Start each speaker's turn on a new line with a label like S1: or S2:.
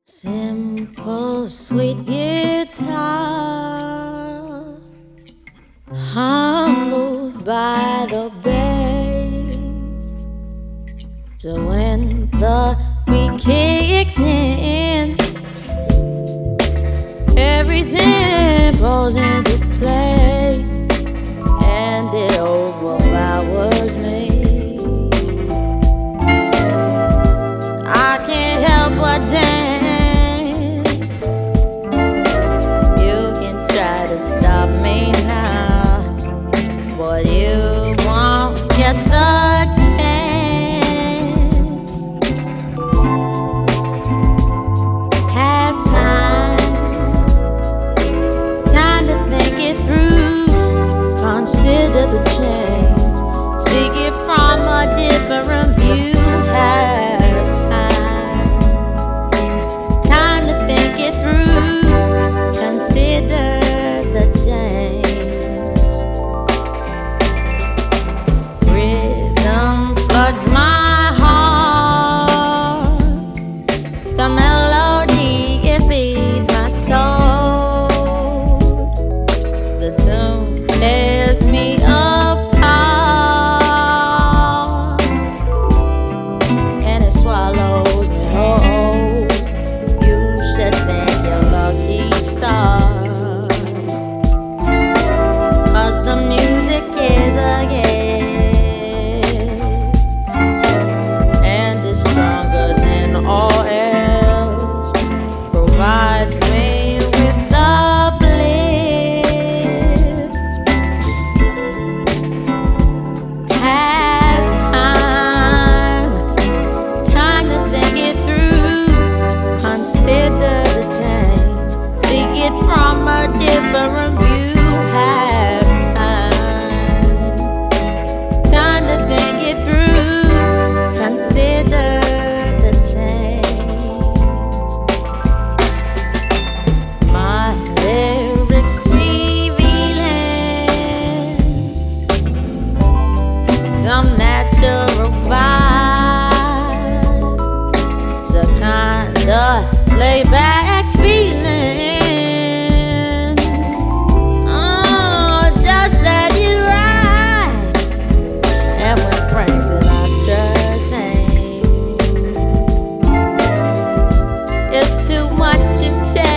S1: Simple, sweet guitar, humbled by the bass. So when the beat kicks in, everything falls into place, and it overpowers me. I can't help but dance. Stop me now, but you won't get the chance. Have time to think it through. Consider the change, seek it from a different view. Have time to think it through. Consider the change. Rhythm floods my heart. The melody, it feeds my soul. The tune tears me apart, and it swallows me whole. You should thank your lucky star. The music is a gift, and it's stronger than all else. Provides me with uplift. Have time to think it through. Consider the change, seek it from a different view. Some natural vibe, it's a kind of laid back feeling. Oh, just let it ride. And when Frank Sinatra sings, it's too much to take.